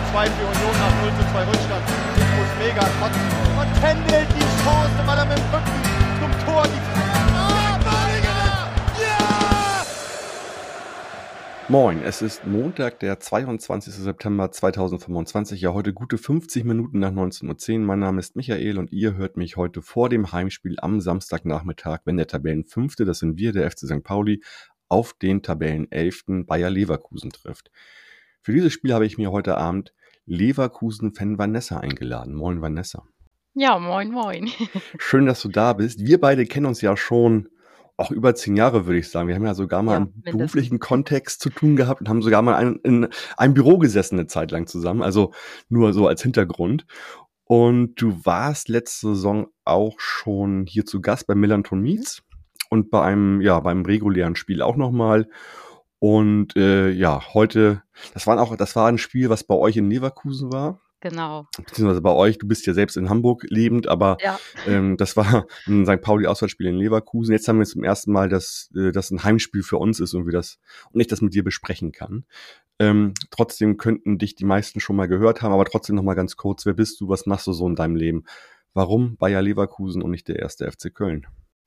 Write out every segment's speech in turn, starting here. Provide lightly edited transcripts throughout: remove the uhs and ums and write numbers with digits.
2 für Union nach 0:2 Rückstand. Ich muss mega kotzen. Und händelt die Chance, weil er mit dem Rücken zum Tor die Ja! Moin, es ist Montag, der 22. September 2025, ja heute gute 50 Minuten nach 19:10 Uhr. Mein Name ist Michael und ihr hört mich heute vor dem Heimspiel am Samstagnachmittag, wenn der Tabellenfünfte, das sind wir, der FC St. Pauli, auf den Tabellenelften Bayer Leverkusen trifft. Für dieses Spiel habe ich mir heute Abend Leverkusen-Fan Vanessa eingeladen. Moin Vanessa. Ja, moin, moin. Schön, dass du da bist. Wir beide kennen uns ja schon auch über 10 Jahre, würde ich sagen. Wir haben ja sogar mal im beruflichen Kontext zu tun gehabt und haben sogar mal in einem Büro gesessen eine Zeit lang zusammen. Also nur so als Hintergrund. Und du warst letzte Saison auch schon hier zu Gast bei Millanton Meets und beim regulären Spiel auch nochmal. Und heute, das war ein Spiel, was bei euch in Leverkusen war. Genau. Beziehungsweise bei euch, du bist ja selbst in Hamburg lebend, aber das war ein St. Pauli-Auswärtsspiel in Leverkusen. Jetzt haben wir zum ersten Mal, dass das ein Heimspiel für uns ist und ich das mit dir besprechen kann. Trotzdem könnten dich die meisten schon mal gehört haben, aber trotzdem noch mal ganz kurz, wer bist du, was machst du so in deinem Leben? Warum Bayer Leverkusen und nicht der 1. FC Köln?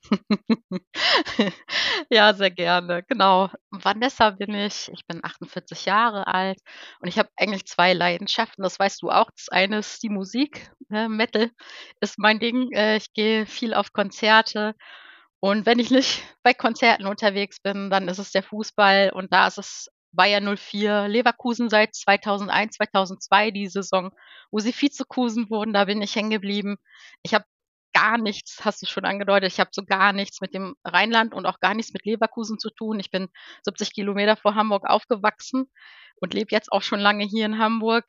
Ja, sehr gerne. Genau. Vanessa bin ich. Ich bin 48 Jahre alt und ich habe eigentlich 2 Leidenschaften. Das weißt du auch. Das eine ist die Musik. Metal ist mein Ding. Ich gehe viel auf Konzerte und wenn ich nicht bei Konzerten unterwegs bin, dann ist es der Fußball und da ist es Bayer 04 Leverkusen seit 2001, 2002, die Saison, wo sie Vizekusen wurden. Da bin ich hängen geblieben. Ich habe gar nichts, hast du schon angedeutet, ich habe so gar nichts mit dem Rheinland und auch gar nichts mit Leverkusen zu tun. Ich bin 70 Kilometer vor Hamburg aufgewachsen und lebe jetzt auch schon lange hier in Hamburg.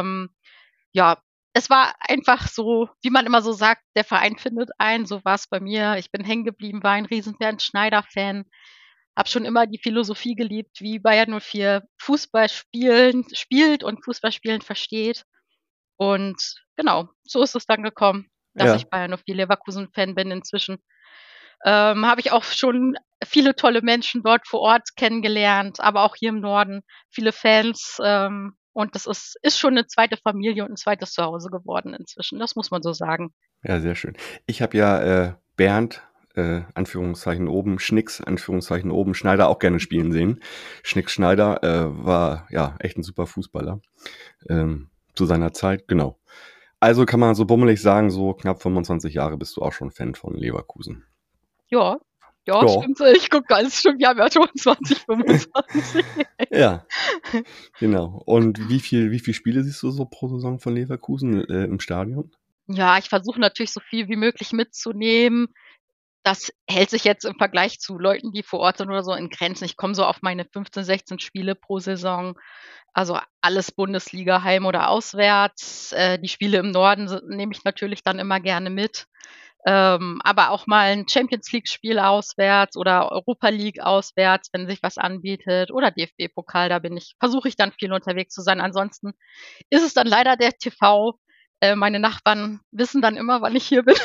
Es war einfach so, wie man immer so sagt, der Verein findet einen. So war es bei mir. Ich bin hängen geblieben, war ein riesen Bernd Schneider-Fan, habe schon immer die Philosophie geliebt, wie Bayer 04 Fußball spielt und Fußball spielen versteht. Und genau, so ist es dann gekommen, dass ich Bayer 04 Leverkusen-Fan bin inzwischen. Habe ich auch schon viele tolle Menschen dort vor Ort kennengelernt, aber auch hier im Norden viele Fans. Und das ist schon eine zweite Familie und ein zweites Zuhause geworden inzwischen. Das muss man so sagen. Ja, sehr schön. Ich habe ja Bernd, Anführungszeichen oben, Schnicks, Anführungszeichen oben, Schneider auch gerne spielen sehen. Schnicks Schneider war ja echt ein super Fußballer zu seiner Zeit, genau. Also kann man so bummelig sagen, so knapp 25 Jahre bist du auch schon Fan von Leverkusen. Ja, stimmt. Ich gucke ganz stimmt, wir haben ja schon 2025. Ja, genau. Und wie viel Spiele siehst du so pro Saison von Leverkusen im Stadion? Ja, ich versuche natürlich so viel wie möglich mitzunehmen. Das hält sich jetzt im Vergleich zu Leuten, die vor Ort sind oder so, in Grenzen. Ich komme so auf meine 15, 16 Spiele pro Saison. Also alles Bundesliga, heim oder auswärts. Die Spiele im Norden nehme ich natürlich dann immer gerne mit. Aber auch mal ein Champions-League-Spiel auswärts oder Europa League auswärts, wenn sich was anbietet, oder DFB-Pokal, versuche ich dann viel unterwegs zu sein. Ansonsten ist es dann leider der TV. Meine Nachbarn wissen dann immer, wann ich hier bin.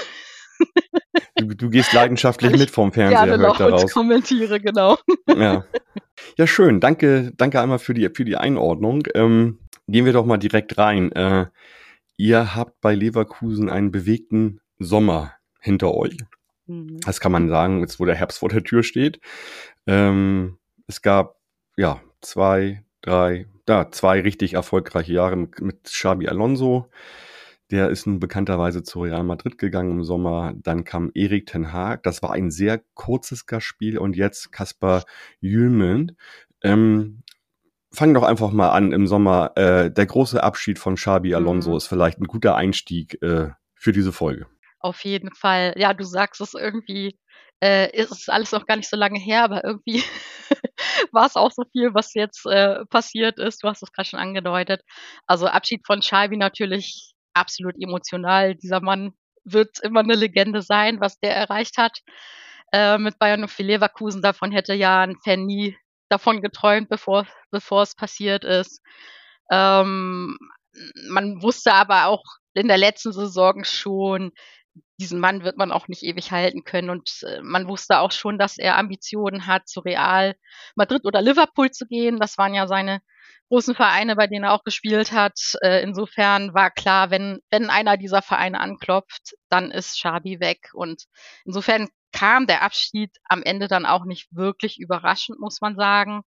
Du gehst leidenschaftlich mit vom Fernseher, höre ich daraus. Ich kommentiere, genau. Ja, schön. Danke einmal für die Einordnung. Gehen wir doch mal direkt rein. Ihr habt bei Leverkusen einen bewegten Sommer hinter euch. Das kann man sagen, jetzt wo der Herbst vor der Tür steht. Es gab zwei richtig erfolgreiche Jahre mit Xabi Alonso. Der ist nun bekannterweise zu Real Madrid gegangen im Sommer. Dann kam Erik ten Hag. Das war ein sehr kurzes Gastspiel. Und jetzt Kasper Hjulmand. Fang doch einfach mal an im Sommer. Der große Abschied von Xabi Alonso ist vielleicht ein guter Einstieg für diese Folge. Auf jeden Fall. Ja, du sagst es irgendwie, ist es alles noch gar nicht so lange her, aber irgendwie war es auch so viel, was jetzt passiert ist. Du hast es gerade schon angedeutet. Also Abschied von Xabi natürlich absolut emotional. Dieser Mann wird immer eine Legende sein, was der erreicht hat mit Bayern 04 Leverkusen. Davon hätte ja ein Fan nie davon geträumt, bevor es passiert ist. Man wusste aber auch in der letzten Saison schon, diesen Mann wird man auch nicht ewig halten können. Und man wusste auch schon, dass er Ambitionen hat, zu Real Madrid oder Liverpool zu gehen. Das waren ja seine großen Vereine, bei denen er auch gespielt hat. Insofern war klar, wenn einer dieser Vereine anklopft, dann ist Xabi weg. Und insofern kam der Abschied am Ende dann auch nicht wirklich überraschend, muss man sagen.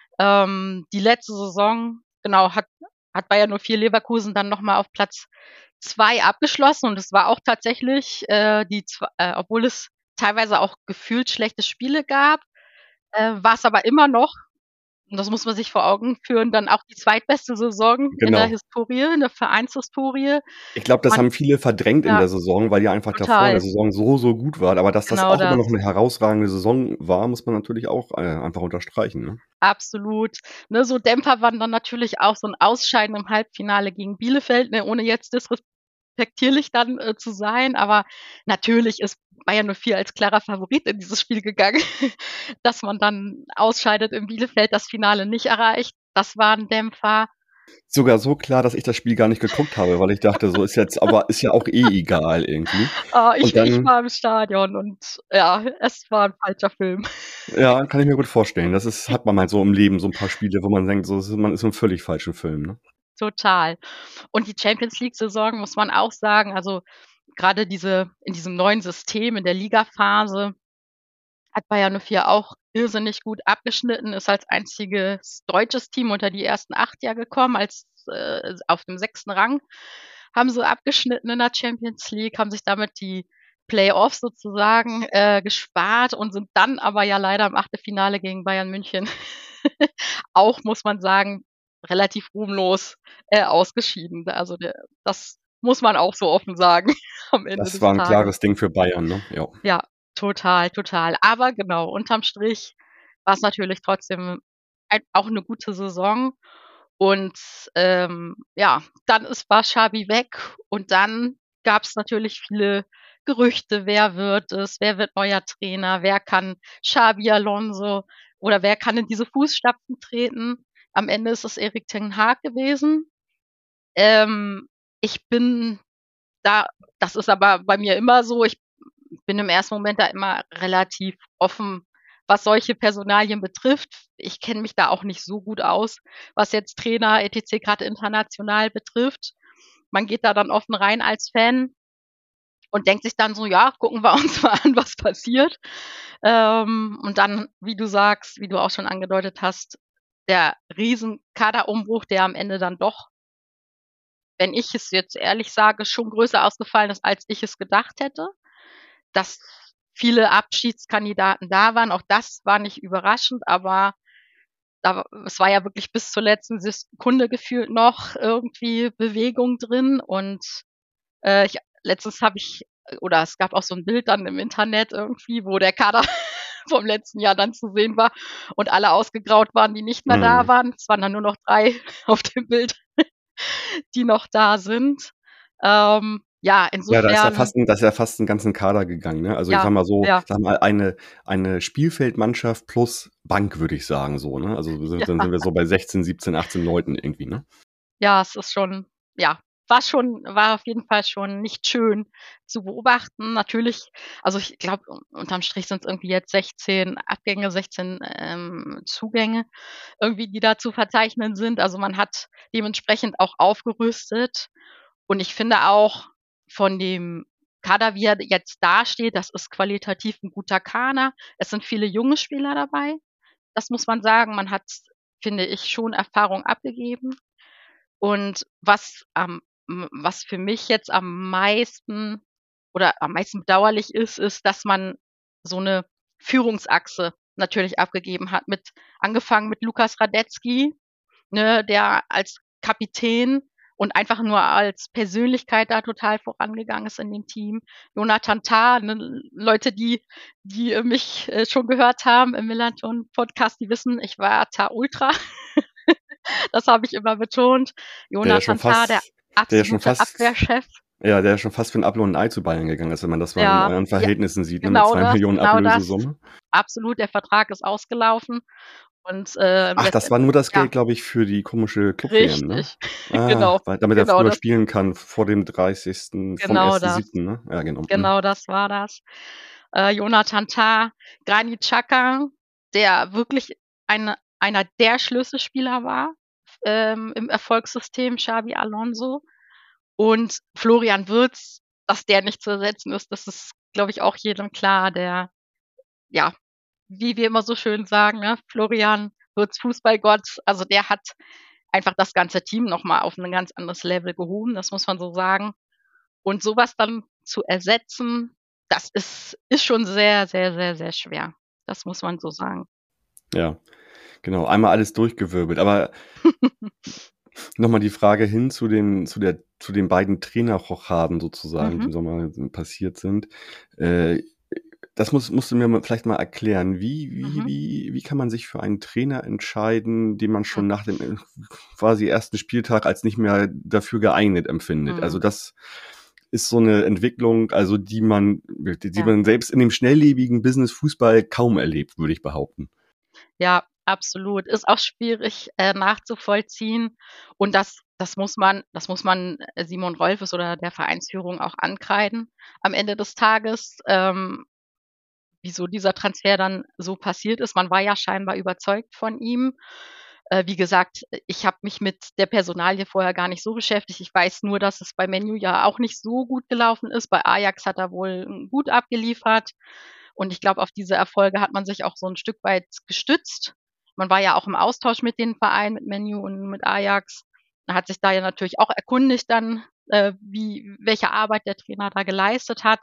Die letzte Saison, genau, hat Bayer 04 Leverkusen dann nochmal auf Platz 2 abgeschlossen. Und es war auch tatsächlich, obwohl es teilweise auch gefühlt schlechte Spiele gab, war es aber immer noch, und das muss man sich vor Augen führen, dann auch die zweitbeste Saison in der Historie, in der Vereinshistorie. Ich glaube, das haben viele verdrängt in der Saison, weil ja einfach davor in der Saison so gut war. Aber dass das auch immer noch eine herausragende Saison war, muss man natürlich auch einfach unterstreichen. Ne? Absolut. Ne, so Dämpfer waren dann natürlich auch so ein Ausscheiden im Halbfinale gegen Bielefeld, ne, ohne jetzt disrespektierlich dann zu sein. Aber natürlich ist Bayern 04 als klarer Favorit in dieses Spiel gegangen. Dass man dann ausscheidet in Bielefeld, das Finale nicht erreicht, das war ein Dämpfer. Sogar so klar, dass ich das Spiel gar nicht geguckt habe, weil ich dachte, so ist jetzt, aber ist ja auch egal irgendwie. Ich war im Stadion und ja, es war ein falscher Film. Ja, kann ich mir gut vorstellen. Das hat man halt so im Leben, so ein paar Spiele, wo man denkt, man ist im völlig falschen Film. Ne? Total. Und die Champions League-Saison muss man auch sagen, also gerade in diesem neuen System, in der Ligaphase, hat Bayern 04 auch irrsinnig gut abgeschnitten, ist als einziges deutsches Team unter die ersten 8 ja gekommen, auf dem 6. Rang haben sie abgeschnitten in der Champions League, haben sich damit die Playoffs sozusagen gespart und sind dann aber ja leider im Achtelfinale gegen Bayern München auch, muss man sagen, relativ ruhmlos ausgeschieden. Also das muss man auch so offen sagen am Ende des Tages. Das war ein klares Ding für Bayern, ne? Ja, total. Aber genau, unterm Strich war es natürlich trotzdem auch eine gute Saison. Und dann war Xabi weg und dann gab es natürlich viele Gerüchte, wer wird es, wer wird neuer Trainer, wer kann Xabi Alonso oder wer kann in diese Fußstapfen treten. Am Ende ist es Erik ten Hag gewesen. Ich bin da, das ist aber bei mir immer so, ich bin im ersten Moment da immer relativ offen, was solche Personalien betrifft. Ich kenne mich da auch nicht so gut aus, was jetzt Trainer etc. gerade international betrifft. Man geht da dann offen rein als Fan und denkt sich dann so, ja, gucken wir uns mal an, was passiert. Und dann, wie du sagst, wie du auch schon angedeutet hast, der riesen Kaderumbruch, der am Ende dann doch, wenn ich es jetzt ehrlich sage, schon größer ausgefallen ist, als ich es gedacht hätte. Dass viele Abschiedskandidaten da waren, auch das war nicht überraschend, aber es war ja wirklich bis zur letzten Sekunde gefühlt noch irgendwie Bewegung drin und letztens es gab auch so ein Bild dann im Internet irgendwie, wo der Kader vom letzten Jahr dann zu sehen war und alle ausgegraut waren, die nicht mehr da waren. Es waren dann nur noch 3 auf dem Bild, die noch da sind. Insofern. Ja, da ist ja fast einen ganzen Kader gegangen. Ne? Also ich sag mal so, eine Spielfeldmannschaft plus Bank, würde ich sagen. So, ne? Also dann sind wir so bei 16, 17, 18 Leuten irgendwie. Ne? Ja, es ist schon, war auf jeden Fall schon nicht schön zu beobachten. Natürlich, also ich glaube, unterm Strich sind es irgendwie jetzt 16 Abgänge, 16 Zugänge, irgendwie, die da zu verzeichnen sind. Also man hat dementsprechend auch aufgerüstet. Und ich finde auch von dem Kader, wie er jetzt dasteht, das ist qualitativ ein guter Kader. Es sind viele junge Spieler dabei. Das muss man sagen. Man hat, finde ich, schon Erfahrung abgegeben. Und was für mich jetzt am meisten bedauerlich ist, dass man so eine Führungsachse natürlich abgegeben hat, angefangen mit Lukas Radetzky, ne, der als Kapitän und einfach nur als Persönlichkeit da total vorangegangen ist in dem Team. Jonathan Tah, ne, Leute, die mich schon gehört haben im Millanton-Podcast, die wissen, ich war Tah Ultra. Das habe ich immer betont. Jonathan Tah, der absolute Abwehrchef. Ja, der schon fast für ein Apfel und ein Ei zu Bayern gegangen ist, wenn man das mal in euren Verhältnissen sieht, genau, mit 2 Millionen Ablösesumme. Absolut, der Vertrag ist ausgelaufen. Und Ach, das war nur das ja, Geld, glaube ich, für die komische Club-WM, ne? richtig. Ah, Genau, damit er genau früher das, spielen kann vor dem 30. vom genau das, 1.7., ne? Ja, genau. genau das war das. Jonathan Tah, Granit Xhaka, der wirklich einer der Schlüsselspieler war, im Erfolgssystem Xabi Alonso. Und Florian Wirtz, dass der nicht zu ersetzen ist, das ist, glaube ich, auch jedem klar, der, ja, wie wir immer so schön sagen, ne, Florian Wirtz, Fußballgott, also der hat einfach das ganze Team noch mal auf 'n ganz anderes Level gehoben, das muss man so sagen. Und sowas dann zu ersetzen, das ist schon sehr, sehr, sehr, sehr schwer. Das muss man so sagen. Ja, genau. Einmal alles durchgewirbelt. Aber noch mal die Frage hin zu den beiden Trainerrochaden sozusagen, die Mhm, im Sommer passiert sind. Äh, Das musst du mir vielleicht mal erklären. mhm, Wie kann man sich für einen Trainer entscheiden, den man hm, schon nach dem quasi ersten Spieltag als nicht mehr dafür geeignet empfindet? Also mhm, das ist so eine Entwicklung, also die man ja. selbst in dem schnelllebigen Business Fußball kaum erlebt, würde ich behaupten. Ja, absolut. Ist auch schwierig, nachzuvollziehen. Und das muss man Simon Rolfes oder der Vereinsführung auch ankreiden am Ende des Tages, wieso dieser Transfer dann so passiert ist. Man war ja scheinbar überzeugt von ihm. Wie gesagt, ich habe mich mit der Personalie vorher gar nicht so beschäftigt. Ich weiß nur, dass es bei Man U ja auch nicht so gut gelaufen ist. Bei Ajax hat er wohl gut abgeliefert. Und ich glaube, auf diese Erfolge hat man sich auch so ein Stück weit gestützt. Man war ja auch im Austausch mit den Vereinen, mit Man U und mit Ajax. Man hat sich da ja natürlich auch erkundigt dann, welche Arbeit der Trainer da geleistet hat.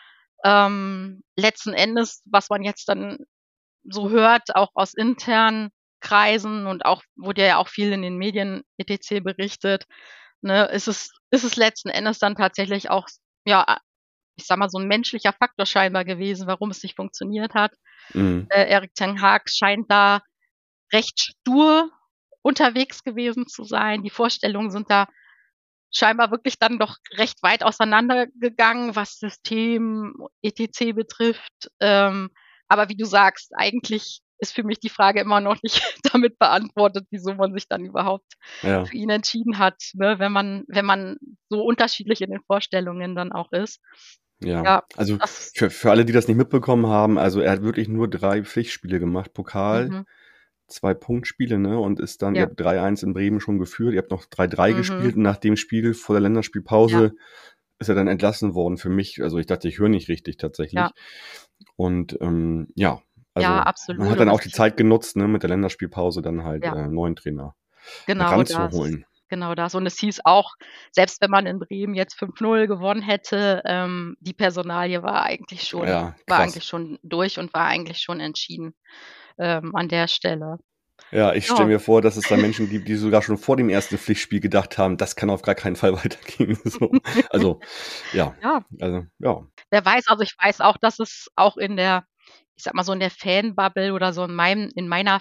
Letzten Endes, was man jetzt dann so hört, auch aus internen Kreisen und auch wurde ja auch viel in den Medien etc. berichtet, ne, ist es letzten Endes dann tatsächlich auch, ja, ich sage mal, so 'n menschlicher Faktor scheinbar gewesen, warum es nicht funktioniert hat. Mhm. Erik ten Hag scheint da recht stur unterwegs gewesen zu sein. Die Vorstellungen sind da scheinbar wirklich dann doch recht weit auseinandergegangen, was System etc. betrifft. Aber wie du sagst, eigentlich ist für mich die Frage immer noch nicht damit beantwortet, wieso man sich dann überhaupt Ja. für ihn entschieden hat, ne, wenn man so unterschiedlich in den Vorstellungen dann auch ist. Ja, Ja, also das für alle, die das nicht mitbekommen haben, also er hat wirklich nur 3 Pflichtspiele gemacht, Pokal, mhm, 2 Punktspiele, ne, und ist dann ihr ja, habt 3-1 in Bremen schon geführt, ihr habt noch 3-3 mhm, gespielt und nach dem Spiel vor der ja, Länderspielpause ist er dann entlassen worden für mich. Also, ich dachte, ich höre nicht richtig ja, tatsächlich. Und, ja, ja, also man absolut hat und dann auch das die Zeit genutzt, ne, mit der Länderspielpause dann halt, ja. neuen Trainer Genau das, ranzuholen. genau das. Und es hieß auch, selbst wenn man in Bremen jetzt 5:0 gewonnen hätte, die Personalie Ja, war krass. eigentlich schon durch und war eigentlich schon entschieden, an der Stelle. Ja, ich stelle Ja, mir vor, dass es da Menschen gibt, die sogar schon vor dem ersten Pflichtspiel gedacht haben: „Das kann auf gar keinen Fall weitergehen“, so. Also, ja, ja, ja. wer weiß, also, ich weiß auch, dass es auch in der, ich sage mal so, in der Fanbubble oder so in meiner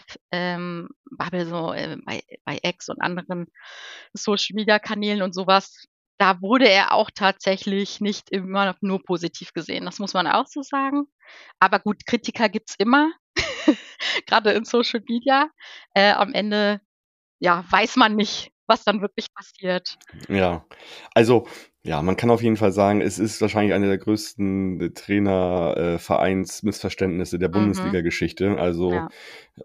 Bubble so, bei X und anderen Social-Media-Kanälen und sowas, da wurde er auch tatsächlich nicht immer nur positiv gesehen. Das muss man auch so sagen. Aber gut, Kritiker gibt's immer, grade in Social Media. Am Ende, ja, weiß man nicht, was dann wirklich passiert. Ja, also, ja, man kann auf jeden Fall sagen, es ist wahrscheinlich eine der größten Trainer Vereinsmissverständnisse der Mhm, Bundesliga-Geschichte. Also, ja.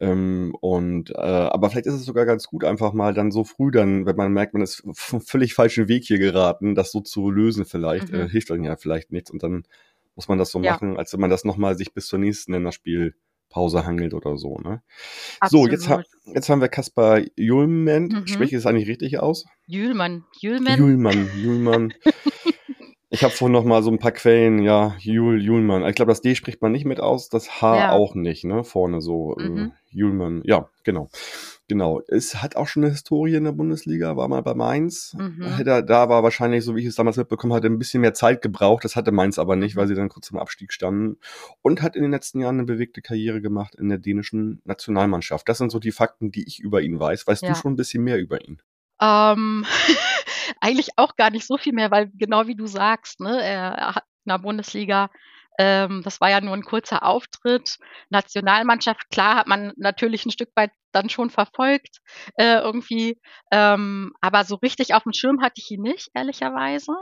aber vielleicht ist es sogar ganz gut, einfach mal dann so früh dann, wenn man merkt, man ist v völlig falschen Weg hier geraten, das so zu lösen vielleicht, Mhm, hilft dann ja vielleicht nichts und dann muss man das so ja, machen, als wenn man das noch mal sich bis zur nächsten Länderspielpause hangelt oder so, ne? So, absolut. jetzt haben wir Kaspar Julment. Mhm. Spreche ich das eigentlich richtig aus? Jühlmann? Julmann. Ich habe vorhin noch mal so ein paar Quellen, ja, Julmann. Ich glaube, das D spricht man nicht mit aus, das H Ja, auch nicht, ne? Vorne so, mhm, Julmann. Ja, genau. Genau. Es hat auch schon eine Historie in der Bundesliga, war mal bei Mainz. mhm, Hätte er da war wahrscheinlich, so wie ich es damals mitbekommen hatte, ein bisschen mehr Zeit gebraucht. Das hatte Mainz aber nicht, mhm. weil sie dann kurz zum Abstieg standen. Und hat in den letzten Jahren eine bewegte Karriere gemacht in der dänischen Nationalmannschaft. Das sind so die Fakten, die ich über ihn weiß. Weißt du Ja. schon ein bisschen mehr über ihn? Ähm, eigentlich auch gar nicht so viel mehr, weil genau wie du sagst, ne, er hat in der Bundesliga Das war ja nur ein kurzer Auftritt. Nationalmannschaft, klar, hat man natürlich ein Stück weit dann schon verfolgt, irgendwie. Aber so richtig auf dem Schirm hatte ich ihn nicht, ehrlicherweise.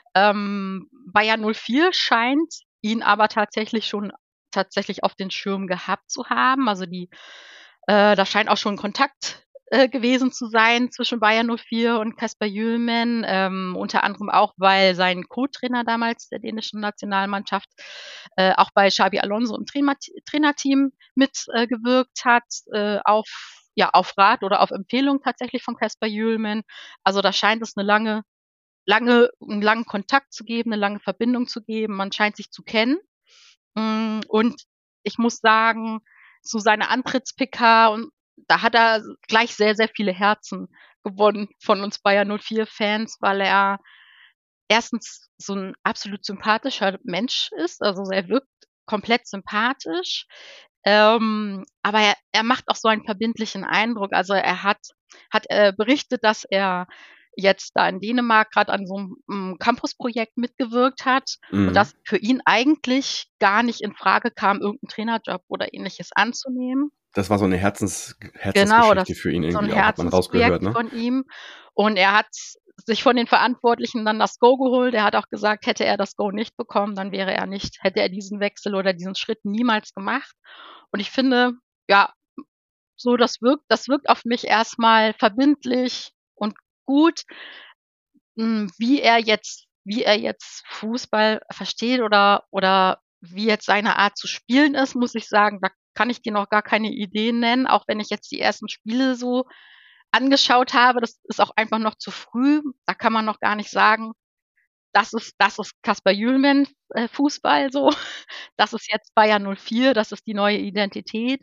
Bayern 04 scheint ihn aber tatsächlich auf den Schirm gehabt zu haben. Also da scheint auch schon Kontakt gewesen zu sein zwischen Bayern 04 und Kasper Hjulmand, unter anderem auch, weil sein Co-Trainer damals der dänischen Nationalmannschaft auch bei Xabi Alonso im Trainerteam mitgewirkt hat, auf Rat oder auf Empfehlung tatsächlich von Kasper Hjulmand. Also da scheint es einen langen Kontakt zu geben, eine lange Verbindung zu geben. Man scheint sich zu kennen. Und ich muss sagen, zu seiner Antritts-PK, und da hat er gleich sehr, sehr viele Herzen gewonnen von uns Bayern 04-Fans, weil er erstens so ein absolut sympathischer Mensch ist. Also er wirkt komplett sympathisch, aber er macht auch so einen verbindlichen Eindruck. Also er hat berichtet, dass er jetzt da in Dänemark gerade an so einem Campusprojekt mitgewirkt hat und dass für ihn eigentlich gar nicht in Frage kam, irgendeinen Trainerjob oder Ähnliches anzunehmen. Das war so eine Herzensgeschichte für ihn so ein irgendwie auch, hat man rausgehört, Herzensprojekt von ihm. Und er hat sich von den Verantwortlichen dann das Go geholt. Er hat auch gesagt, hätte er das Go nicht bekommen, dann hätte er diesen Wechsel oder diesen Schritt niemals gemacht. Und ich finde, ja, so das wirkt auf mich erstmal verbindlich und gut. Wie er jetzt Fußball versteht oder wie jetzt seine Art zu spielen ist, muss ich sagen, da kann ich dir noch gar keine Ideen nennen, auch wenn ich jetzt die ersten Spiele so angeschaut habe. Das ist auch einfach noch zu früh. Da kann man noch gar nicht sagen, das ist Kasper Hjulmand Fußball so. Das ist jetzt Bayern 04, das ist die neue Identität.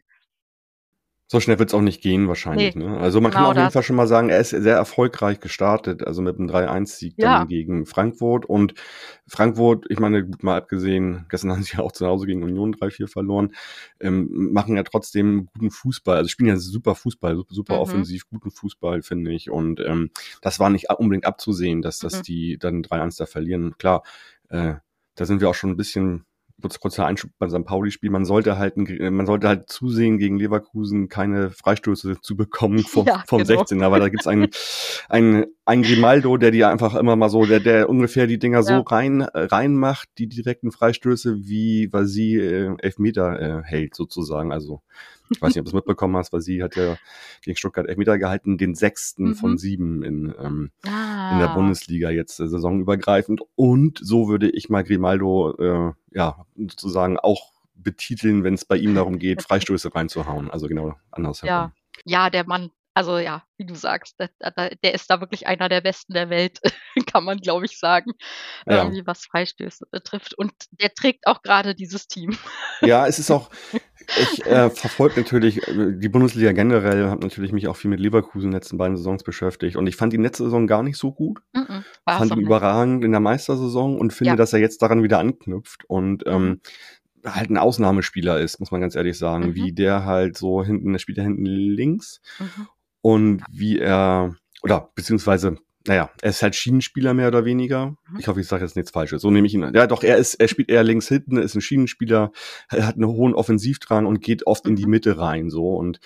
So schnell wird es auch nicht gehen wahrscheinlich. Ne? Also man kann auf jeden Fall schon mal sagen, er ist sehr erfolgreich gestartet, also mit einem 3-1-Sieg dann gegen Frankfurt. Und Frankfurt, ich meine, gut mal abgesehen, gestern haben sie ja auch zu Hause gegen Union 3-4 verloren, machen ja trotzdem guten Fußball, also spielen ja super Fußball, super offensiv, guten Fußball, finde ich. Und das war nicht unbedingt abzusehen, dass die dann 3-1 da verlieren. Klar, da sind wir auch schon ein bisschen... Kurzer Einschub beim St. Pauli-Spiel, man sollte halt zusehen, gegen Leverkusen keine Freistöße zu bekommen vom 16er, aber da gibt's einen Grimaldo, der die einfach immer mal so, der ungefähr die Dinger so reinmacht, die direkten Freistöße, wie Vasi Elfmeter hält sozusagen. Also ich weiß nicht, ob du es mitbekommen hast, Vasi hat ja gegen Stuttgart Elfmeter gehalten, den 6. von 7 in der Bundesliga jetzt saisonübergreifend. Und so würde ich mal Grimaldo sozusagen auch betiteln, wenn es bei ihm darum geht, Freistöße reinzuhauen. Also genau andersherum. Ja, der Mann, also ja, wie du sagst, der ist da wirklich einer der Besten der Welt, kann man, glaube ich, sagen, irgendwie was Freistöße betrifft. Und der trägt auch gerade dieses Team. Ja, es ist auch, ich verfolge natürlich die Bundesliga generell, habe natürlich mich auch viel mit Leverkusen in den letzten beiden Saisons beschäftigt. Und ich fand die letzte Saison gar nicht so gut. Fand ihn überragend in der Meistersaison und finde, dass er jetzt daran wieder anknüpft und halt ein Ausnahmespieler ist, muss man ganz ehrlich sagen, wie der halt so hinten, der spielt ja hinten links und wie er, oder beziehungsweise, er ist halt Schienenspieler mehr oder weniger. Ich hoffe, ich sage jetzt nichts Falsches. So nehme ich ihn. Ja, doch, er spielt eher links hinten, ist ein Schienenspieler, er hat einen hohen Offensivdrang und geht oft in die Mitte rein, so und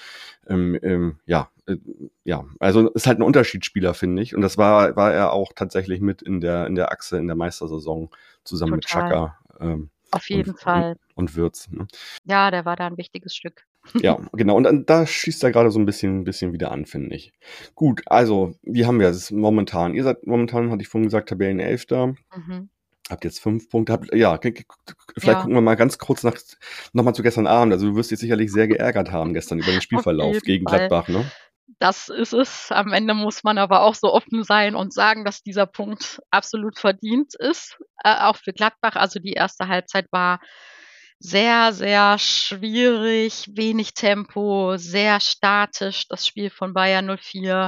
also ist halt ein Unterschiedsspieler, finde ich. Und das war er auch tatsächlich mit in der Achse in der Meistersaison zusammen mit Xhaka. Auf jeden Fall. Und Wirtz. Ne? Ja, der war da ein wichtiges Stück. Ja, genau. Und da schießt er gerade so ein bisschen wieder an, finde ich. Gut, also, wie haben wir es momentan? Ihr seid momentan, hatte ich vorhin gesagt, Tabellenelfter. Habt jetzt 5 Punkte. Vielleicht gucken wir mal ganz kurz nochmal zu gestern Abend. Also du wirst dich sicherlich sehr geärgert haben gestern über den Spielverlauf gegen Gladbach, ne? Das ist es. Am Ende muss man aber auch so offen sein und sagen, dass dieser Punkt absolut verdient ist, auch für Gladbach. Also die erste Halbzeit war sehr, sehr schwierig, wenig Tempo, sehr statisch, das Spiel von Bayern 04.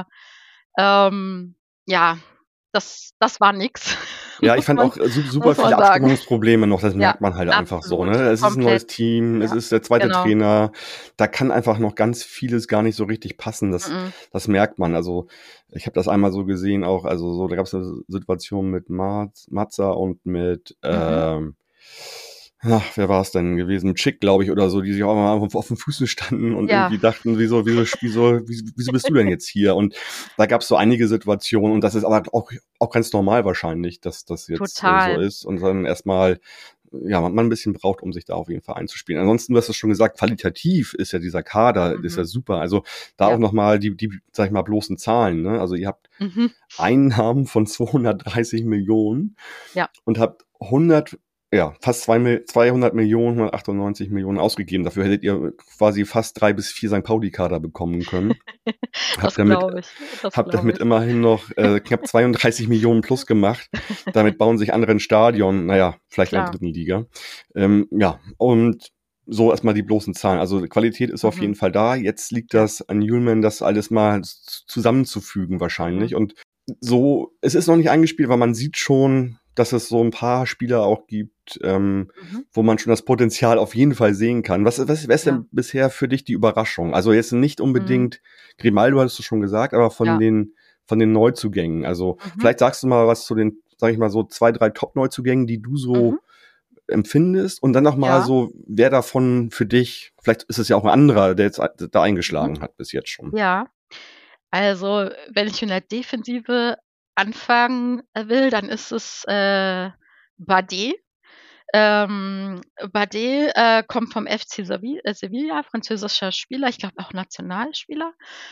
Das war nix. Ja, ich fand auch super viele Abstimmungsprobleme noch, das merkt man halt einfach so, ne? Es ist ein neues Team, es ist der zweite Trainer, da kann einfach noch ganz vieles gar nicht so richtig passen, das merkt man. Also ich habe das einmal so gesehen auch, also so, da gab es eine Situation mit Matza und mit ach, wer war es denn gewesen? Chick, glaube ich, oder so, die sich auch mal auf den Füßen standen und Ja. irgendwie dachten, wieso bist du denn jetzt hier? Und da gab es so einige Situationen und das ist aber auch ganz normal wahrscheinlich, dass das jetzt so Total. ist und dann erstmal ja, man ein bisschen braucht, um sich da auf jeden Fall einzuspielen. Ansonsten, du hast es schon gesagt, qualitativ ist ja dieser Kader, ist ja super. Also da Ja. auch nochmal die, sag ich mal, bloßen Zahlen, ne? Also ihr habt Einnahmen von 230 Millionen Ja. und habt fast 200 Millionen, 198 Millionen ausgegeben. Dafür hättet ihr quasi fast 3 bis 4 St. Pauli-Kader bekommen können. Das Habt damit, glaube ich. habt damit immerhin noch knapp 32 Millionen plus gemacht. Damit bauen sich andere ein Stadion, naja, vielleicht in der Klar. dritten Liga. Ja, und so erstmal die bloßen Zahlen. Also Qualität ist auf jeden Fall da. Jetzt liegt das an Ullmann, das alles mal zusammenzufügen wahrscheinlich. Und so, es ist noch nicht eingespielt, weil man sieht schon, dass es so ein paar Spieler auch gibt, wo man schon das Potenzial auf jeden Fall sehen kann. Was ist denn bisher für dich die Überraschung? Also jetzt nicht unbedingt Grimaldo, hattest du schon gesagt, aber von den Neuzugängen. Also vielleicht sagst du mal was zu den, sag ich mal so 2, 3 Top-Neuzugängen, die du so empfindest und dann noch mal so, wer davon für dich, vielleicht ist es ja auch ein anderer, der jetzt da eingeschlagen hat bis jetzt schon. Ja, also wenn ich in der Defensive anfangen will, dann ist es Bardet. Bardet kommt vom FC Sevilla, französischer Spieler, ich glaube auch Nationalspieler,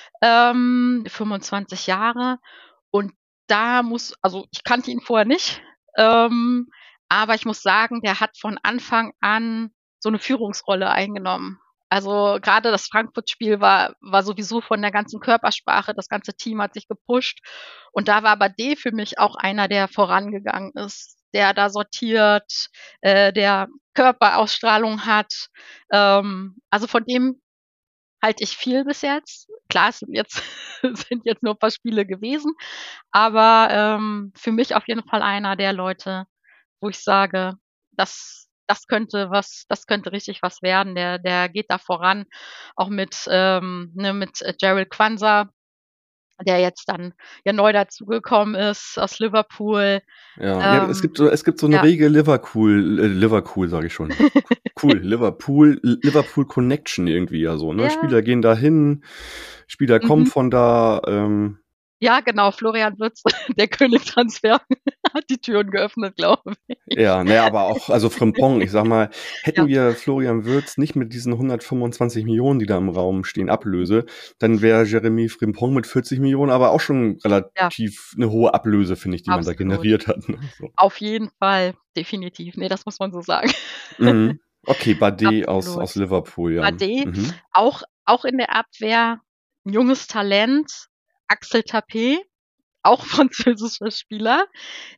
25 Jahre. Und also ich kannte ihn vorher nicht, aber ich muss sagen, der hat von Anfang an so eine Führungsrolle eingenommen. Also gerade das Frankfurt-Spiel war sowieso von der ganzen Körpersprache, das ganze Team hat sich gepusht. Und da war Bardet für mich auch einer, der vorangegangen ist, der da sortiert, der Körperausstrahlung hat. Also von dem halte ich viel bis jetzt. Klar, es sind jetzt nur ein paar Spiele gewesen, aber für mich auf jeden Fall einer der Leute, wo ich sage, das könnte richtig was werden. Der geht da voran, auch mit Jarell Quansah, der jetzt dann ja neu dazugekommen ist aus Liverpool. Ja, es gibt so eine rege Liverpool, sage ich schon. Cool, Liverpool Connection irgendwie ja so, ne? Ja. Spieler gehen da hin, Spieler kommen von da, Ja, genau, Florian Wirtz, der Königstransfer, hat die Türen geöffnet, glaube ich. Ja, naja, aber auch, also Frimpong, ich sag mal, hätten wir Florian Wirtz nicht mit diesen 125 Millionen, die da im Raum stehen, Ablöse, dann wäre Jeremy Frimpong mit 40 Millionen aber auch schon relativ eine hohe Ablöse, finde ich, die man da generiert hat. Ne? So. Auf jeden Fall, definitiv. Nee, das muss man so sagen. Okay, Bardet aus Liverpool, ja. Bardet, auch in der Abwehr, ein junges Talent, Axel Tapé, auch französischer Spieler,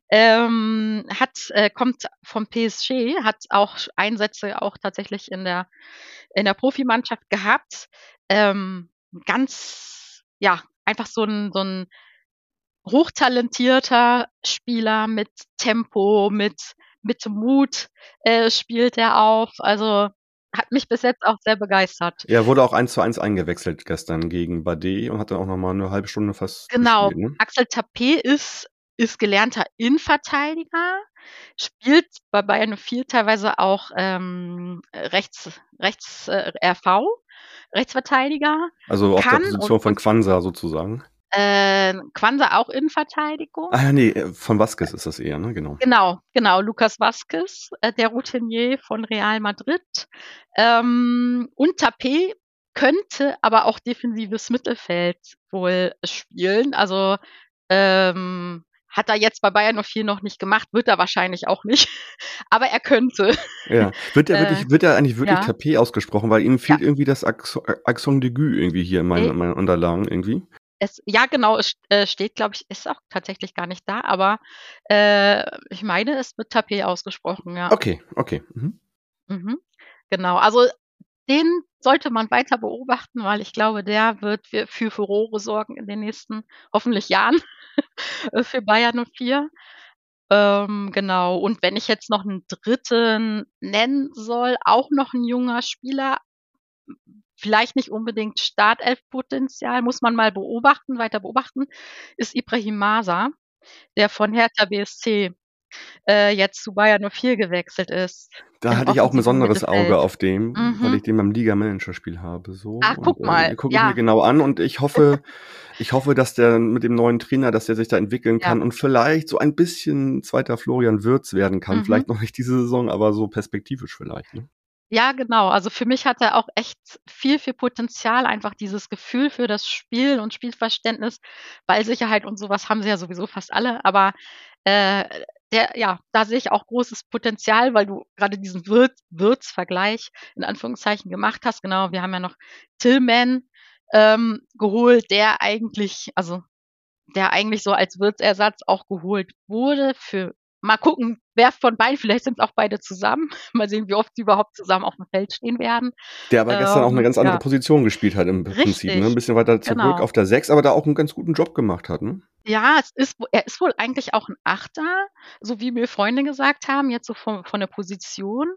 kommt vom PSG, hat auch Einsätze auch tatsächlich in der Profimannschaft gehabt. Ganz, ja, einfach so ein hochtalentierter Spieler mit Tempo, mit Mut spielt er auf. Also hat mich bis jetzt auch sehr begeistert. Ja, wurde auch 1:1 eingewechselt gestern gegen Bardet und hat dann auch noch mal eine halbe Stunde fast Genau, gespielt, ne? Axel Tapé ist gelernter Innenverteidiger, spielt bei Bayern 04 teilweise auch rechts RV, Rechtsverteidiger. Also auf der Position von Quansah sozusagen. Quansah auch Innenverteidigung. Ah, nee, von Vázquez ist das eher, ne? Genau. Genau, Lucas Vázquez, der Routinier von Real Madrid. Und Tapé könnte aber auch defensives Mittelfeld wohl spielen. Also hat er jetzt bei Bayern 04 noch nicht gemacht, wird er wahrscheinlich auch nicht. Aber er könnte. Ja. Wird er eigentlich wirklich Tapé ausgesprochen? Weil ihm fehlt irgendwie das Accent d'aigu irgendwie hier in meinen Unterlagen irgendwie. Ja, genau, es steht, glaube ich, ist auch tatsächlich gar nicht da, aber ich meine, es wird Tapé ausgesprochen, ja. Okay. Genau, also den sollte man weiter beobachten, weil ich glaube, der wird für Furore sorgen in den nächsten, hoffentlich Jahren, für Bayern 04. Genau, und wenn ich jetzt noch einen dritten nennen soll, auch noch ein junger Spieler, vielleicht nicht unbedingt Startelf-Potenzial, muss man mal weiter beobachten, ist Ibrahim Masa, der von Hertha BSC jetzt zu Bayern 04 gewechselt ist. Da im hatte ich auch ein offensiven besonderes Auge Mittelfeld. auf dem, weil Mhm. ich den beim Liga-Manager-Spiel habe, so. Ach, Und guck mal. den gucke ich mir Ja, genau an und ich hoffe, dass der mit dem neuen Trainer, dass der sich da entwickeln ja. kann und vielleicht so ein bisschen zweiter Florian Wirtz werden kann. Mhm. Vielleicht noch nicht diese Saison, aber so perspektivisch vielleicht, ne? Ja, genau. Also für mich hat er auch echt viel, viel Potenzial, einfach dieses Gefühl für das Spiel und Spielverständnis. Ballsicherheit und sowas haben sie ja sowieso fast alle, aber, da sehe ich auch großes Potenzial, weil du gerade diesen Wirtz-Vergleich in Anführungszeichen gemacht hast. Genau, wir haben ja noch Tillman, geholt, der eigentlich so als Wirtz-Ersatz auch geholt wurde für mal gucken, wer von beiden, vielleicht sind's auch beide zusammen. Mal sehen, wie oft sie überhaupt zusammen auf'm Feld stehen werden. Der aber gestern auch eine ganz andere Ja, Position gespielt hat im Prinzip, ne? Ein richtig, bisschen weiter zurück genau. auf der 6, aber da auch einen ganz guten Job gemacht hat, ne? Ja, er ist wohl eigentlich auch 'n Achter, so wie mir Freunde gesagt haben, jetzt so von der Position.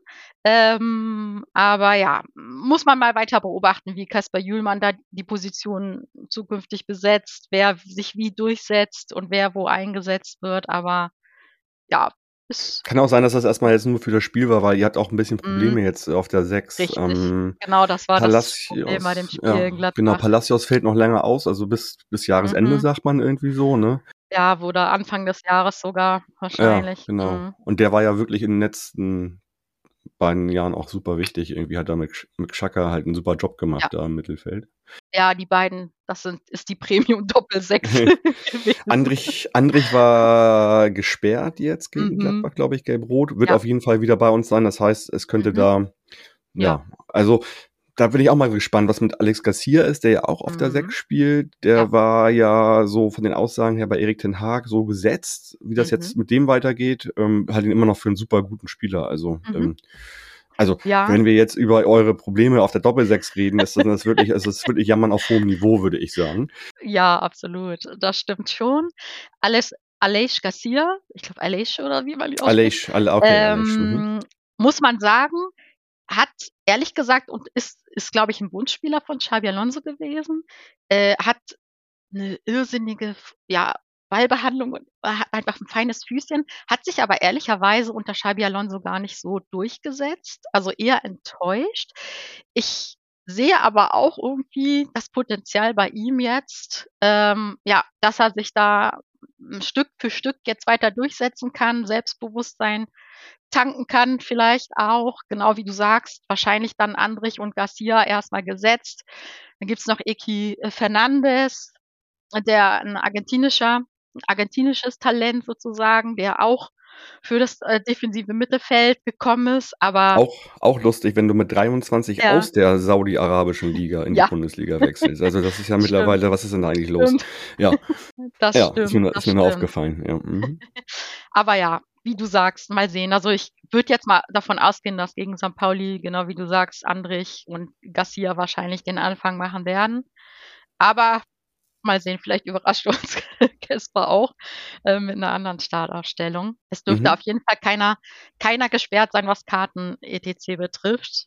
Aber ja, muss man mal weiter beobachten, wie Kasper Jühlmann da die Position zukünftig besetzt, wer sich wie durchsetzt und wer wo eingesetzt wird. Aber ja, ist Kann auch sein, dass das erstmal jetzt nur für das Spiel war, weil ihr habt auch ein bisschen mhm, Probleme jetzt auf der 6. richtig. Genau, das war das Problem bei dem Palacios, Spiel ja, in genau, Gladbach. Palacios fällt noch länger aus, also bis Jahresende, Mhm. sagt man irgendwie so, ne? Ja, oder Anfang des Jahres sogar Ja, wahrscheinlich. genau. Mhm. Und der war ja wirklich in den letzten beiden Jahren auch super wichtig. Irgendwie hat er mit Xhaka halt einen super Job gemacht Ja. da im Mittelfeld. Ja, die beiden, ist die Premium-Doppel-6 gewesen. Andrich war gesperrt jetzt gegen Mhm. Gladbach, glaube ich, gelb-rot. Wird Ja. auf jeden Fall wieder bei uns sein. Das heißt, es könnte Mhm. da, Ja. also da bin ich auch mal gespannt, was mit Alex Garcia ist, der ja auch auf der 6 Mhm. spielt. Der Ja. war ja so von den Aussagen her bei Erik ten Hag so gesetzt, wie das jetzt Mhm. mit dem weitergeht. Halt ihn immer noch für einen super guten Spieler. Mhm. Also Ja. wenn wir jetzt über eure Probleme auf der Doppel-6 reden, ist das wirklich, es ist wirklich Jammern auf hohem Niveau, würde ich sagen. Ja, absolut. Das stimmt schon. Aleix Garcia, ich glaube Aleix oder wie man ihn ausspricht, Aleix. Mhm. muss man sagen, hat ehrlich gesagt und ist, glaube ich, 'n Wunschspieler von Xabi Alonso gewesen, hat 'ne irrsinnige Ballbehandlung und hat einfach 'n feines Füßchen, hat sich aber ehrlicherweise unter Xabi Alonso gar nicht so durchgesetzt, also eher enttäuscht. Ich sehe aber auch irgendwie das Potenzial bei ihm jetzt, dass er sich da Stück für Stück jetzt weiter durchsetzen kann, Selbstbewusstsein tanken kann vielleicht auch, genau wie du sagst, wahrscheinlich dann Andrich und Garcia erst mal gesetzt. Dann gibt's noch Eki Fernandes, der 'n argentinisches Talent sozusagen, der auch für das, defensive Mittelfeld gekommen ist, aber Auch lustig, wenn du mit 23 ja, aus der saudi-arabischen Liga in die ja, Bundesliga wechselst. Also das ist ja stimmt, mittlerweile, was ist denn da eigentlich los? stimmt. Ja, Das ist stimmt, mir das nur stimmt. aufgefallen. Ja, mhm. Aber ja, wie du sagst, mal sehen. Also, ich würde jetzt mal davon ausgehen, dass gegen St. Pauli, genau wie du sagst, Andrich und Garcia wahrscheinlich den Anfang machen werden. Aber mal sehen, vielleicht überrascht uns Kasper auch, mit 'ner anderen Startaufstellung. Es dürfte Mhm. auf jeden Fall keiner gesperrt sein, was Karten et betrifft.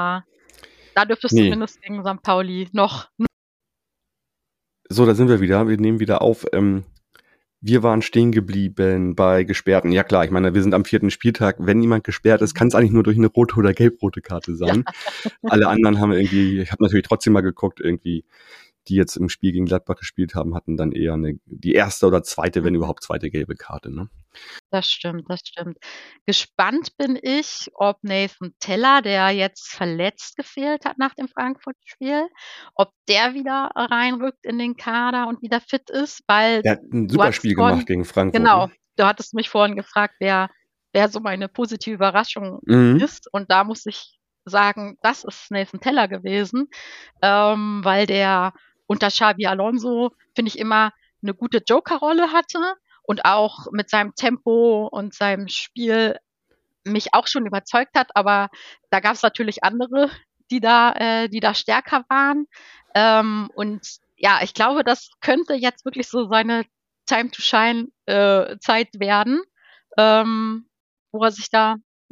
Da dürfte es Nee. zumindest gegen St. Pauli noch So, da sind wir wieder. Wir nehmen wieder auf. Wir waren stehen geblieben bei Gesperrten. Ja klar, ich meine, wir sind am 4. Spieltag. Wenn jemand gesperrt ist, kann es eigentlich nur durch eine rote oder gelb-rote Karte sein. Alle anderen haben irgendwie, ich habe natürlich trotzdem mal geguckt, irgendwie, die jetzt im Spiel gegen Gladbach gespielt haben, hatten dann eher die erste oder zweite, wenn überhaupt zweite gelbe Karte, ne? Das stimmt, das stimmt. Gespannt bin ich, ob Nathan Teller, der jetzt verletzt gefehlt hat nach dem Frankfurt-Spiel, ob der wieder reinrückt in den Kader und wieder fit ist, weil Der hat ein du super hattest Spiel vorhin gemacht gegen Frankfurt, genau, ne? du hattest mich vorhin gefragt, wer so meine positive Überraschung Mhm. ist und da muss ich sagen, das ist Nathan Teller gewesen, weil der unter Xabi Alonso, finde ich, immer 'ne gute Jokerrolle hatte und auch mit seinem Tempo und seinem Spiel mich auch schon überzeugt hat, aber da gab's natürlich andere, die da stärker waren. Und ja, ich glaube, das könnte jetzt wirklich so seine Time to Shine, Zeit werden, wo er sich da,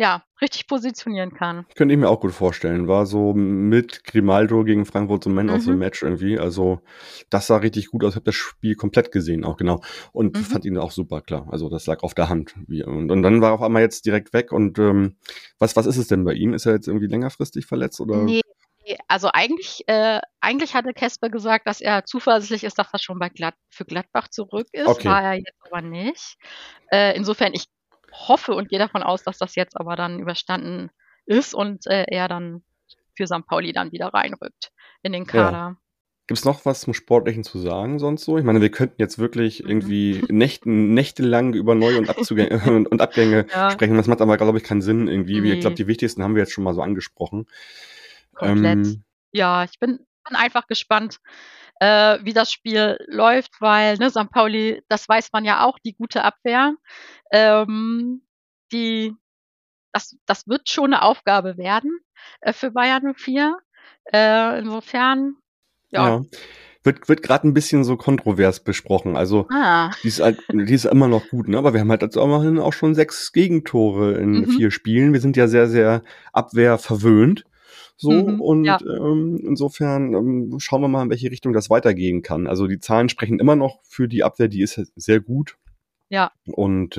ja, richtig positionieren kann. Könnte ich mir auch gut vorstellen. War so mit Grimaldo gegen Frankfurt so Man of the Mhm. Match irgendwie. Also das sah richtig gut aus. Ich habe das Spiel komplett gesehen, auch genau. Und Mhm. fand ihn auch super, klar. Also das lag auf der Hand. Und dann war er auf einmal jetzt direkt weg. Und was ist es denn bei ihm? Ist er jetzt irgendwie längerfristig verletzt oder? Nee, also eigentlich hatte Casper gesagt, dass er zuversichtlich ist, dass er schon für Gladbach zurück ist, Okay. war er jetzt aber nicht. Insofern, ich hoffe und gehe davon aus, dass das jetzt aber dann überstanden ist und er dann für St. Pauli dann wieder reinrückt in den Ja. Kader. Gibt's noch was zum Sportlichen zu sagen sonst so? Ich meine, wir könnten jetzt wirklich Mhm. irgendwie nächtelang über Neu- und Abzüge und Abgänge Ja, sprechen. Das macht aber, glaube ich, keinen Sinn irgendwie. Ich glaube, nee, die wichtigsten haben wir jetzt schon mal so angesprochen. komplett. Ja, ich bin einfach gespannt, wie das Spiel läuft, weil, ne, St. Pauli, das weiß man ja auch, die gute Abwehr, die das wird schon 'ne Aufgabe werden, für Bayern 04. Insofern, ja. Ja. Wird gerade ein bisschen so kontrovers besprochen. Also Ah. die ist immer noch gut, ne? Aber wir haben halt jetzt immerhin auch schon 6 Gegentore in Mhm. 4 Spielen. Wir sind ja sehr, sehr abwehrverwöhnt. So, Mhm. und Ja. insofern schauen wir mal, in welche Richtung das weitergehen kann. Also die Zahlen sprechen immer noch für die Abwehr, die ist sehr gut. Ja. Und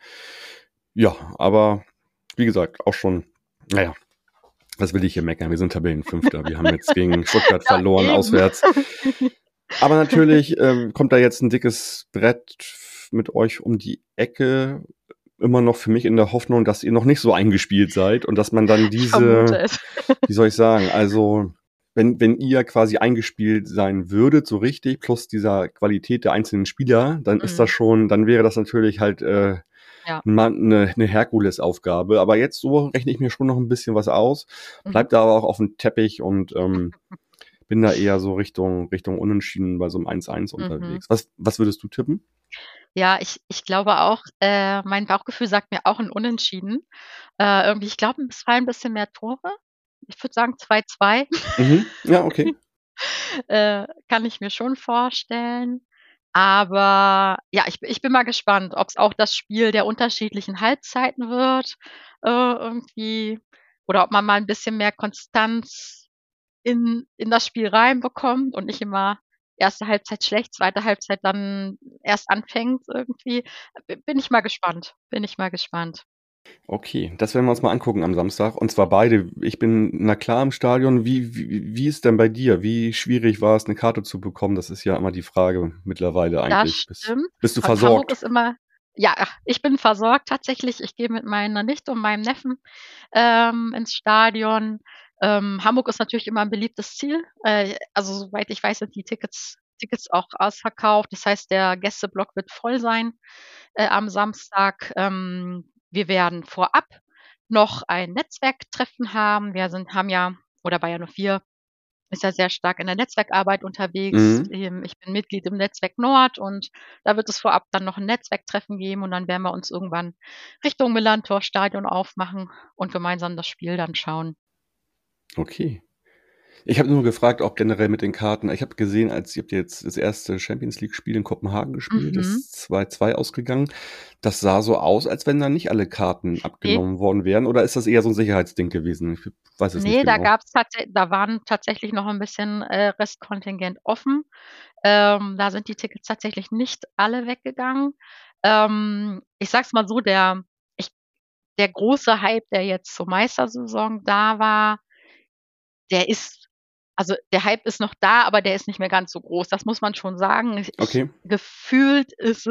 ja, aber wie gesagt, auch schon, naja, was will ich hier meckern? Wir sind Tabellenfünfter. Wir haben jetzt gegen Stuttgart Ja, verloren, eben. auswärts. Aber natürlich kommt da jetzt ein dickes Brett mit euch um die Ecke. Immer noch für mich in der Hoffnung, dass ihr noch nicht so eingespielt seid und dass man dann Ich vermute es. wie soll ich sagen, also wenn ihr quasi eingespielt sein würdet, so richtig, plus dieser Qualität der einzelnen Spieler, dann ist das schon, dann wäre das natürlich halt Ja. eine Herkulesaufgabe. Aber jetzt so rechne ich mir schon noch ein bisschen was aus, bleib da aber auch auf dem Teppich und bin da eher so Richtung Unentschieden bei so einem 1-1 unterwegs. Was würdest du tippen? Ja, ich glaube auch, mein Bauchgefühl sagt mir auch 'n Unentschieden. Irgendwie, ich glaube, es fallen 'n bisschen mehr Tore. Ich würde sagen 2-2. Ja, okay. Kann ich mir schon vorstellen. Aber ja, ich bin mal gespannt, ob's auch das Spiel der unterschiedlichen Halbzeiten wird, irgendwie, oder ob man mal 'n bisschen mehr Konstanz in das Spiel reinbekommt und nicht immer erste Halbzeit schlecht, zweite Halbzeit dann erst anfängt irgendwie. Bin ich mal gespannt. Bin ich mal gespannt. Okay, das werden wir uns mal angucken am Samstag. Und zwar beide. Ich bin, na klar, im Stadion. Wie ist denn bei dir? Wie schwierig war es, eine Karte zu bekommen? Das ist ja immer die Frage mittlerweile Das eigentlich. stimmt. Bist du Also, Hamburg versorgt? ist immer, ja, ich bin versorgt tatsächlich. Ich gehe mit meiner Nichte und meinem Neffen, ins Stadion. Hamburg ist natürlich immer 'n beliebtes Ziel. Also, soweit ich weiß, sind die Tickets auch ausverkauft. Das heißt, der Gästeblock wird voll sein, am Samstag. Wir werden vorab noch ein Netzwerktreffen haben. Haben ja, oder Bayern 04 ist ja sehr stark in der Netzwerkarbeit unterwegs. Mhm. Ich bin Mitglied im Netzwerk Nord und da wird es vorab dann noch 'n Netzwerktreffen geben und dann werden wir uns irgendwann Richtung Millerntor-Stadion aufmachen und gemeinsam das Spiel dann schauen. Okay. Ich habe nur gefragt, ob generell mit den Karten. Ich habe gesehen, ihr habt jetzt das erste Champions League-Spiel in Kopenhagen gespielt, das Mhm. ist 2-2 ausgegangen. Das sah so aus, als wenn da nicht alle Karten Ne, abgenommen worden wären. Oder ist das eher so ein Sicherheitsding gewesen? Ich weiß es nicht ne, genau. da waren tatsächlich noch 'n bisschen, Restkontingent offen. Da sind die Tickets tatsächlich nicht alle weggegangen. Ich sage es mal so, ich der große Hype, der jetzt zur Meistersaison da war, der ist also, der Hype ist noch da, aber der ist nicht mehr ganz so groß. Das muss man schon sagen. Okay. Gefühlt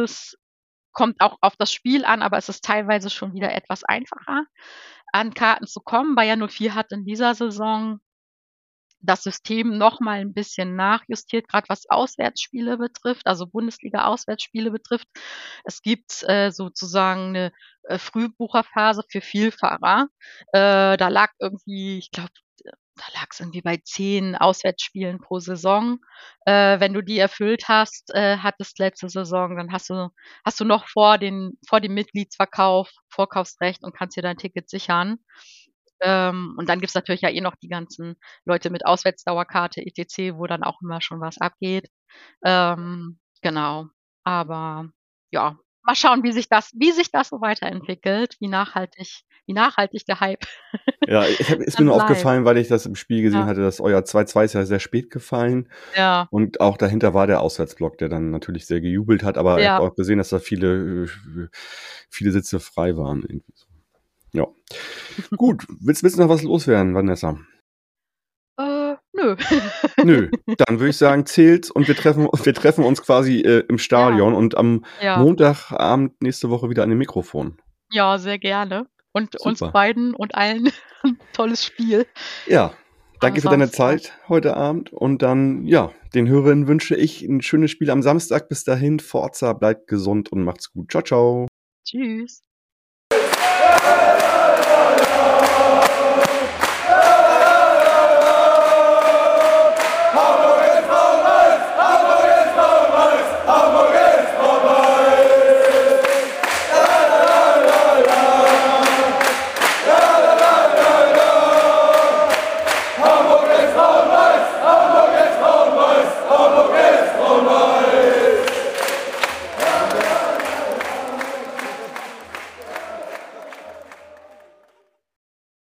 kommt auch auf das Spiel an, aber es ist teilweise schon wieder etwas einfacher, an Karten zu kommen. Bayern 04 hat in dieser Saison das System noch mal 'n bisschen nachjustiert, grad was Auswärtsspiele betrifft, also Bundesliga-Auswärtsspiele betrifft. Es gibt, sozusagen 'ne, Frühbucherphase für Vielfahrer. Da lag irgendwie, ich glaube, da lag's irgendwie bei 10 Auswärtsspielen pro Saison. Wenn du die erfüllt hattest letzte Saison, dann hast du noch vor dem Mitgliedsverkauf Vorkaufsrecht und kannst dir dein Ticket sichern. Und dann gibt's natürlich ja eh noch die ganzen Leute mit Auswärtsdauerkarte et cetera, wo dann auch immer schon was abgeht. Genau. Aber ja. mal schauen, wie sich das so weiterentwickelt, wie nachhaltig der Hype Ja, ist mir dann nur bleibt. aufgefallen, weil ich das im Spiel gesehen Ja. hatte, dass euer 2:2 ist ja sehr spät gefallen. Ja. Und auch dahinter war der Auswärtsblock, der dann natürlich sehr gejubelt hat, aber ihr habt Ja. auch gesehen, dass da viele Sitze frei waren. Irgendwie so. Ja. Gut, willst du noch was loswerden, Vanessa? Nö. Nö, dann würde ich sagen, zählt's und wir treffen uns quasi im Stadion und am Ja. Montagabend nächste Woche wieder an dem Mikrofon. Ja, sehr gerne. Und uns Super. beiden und allen 'n tolles Spiel. Ja, danke für deine Samstag. Zeit heute Abend und dann, ja, den Hörerinnen wünsche ich ein schönes Spiel am Samstag. Bis dahin, Forza, bleibt gesund und macht's gut. Ciao, ciao. Tschüss.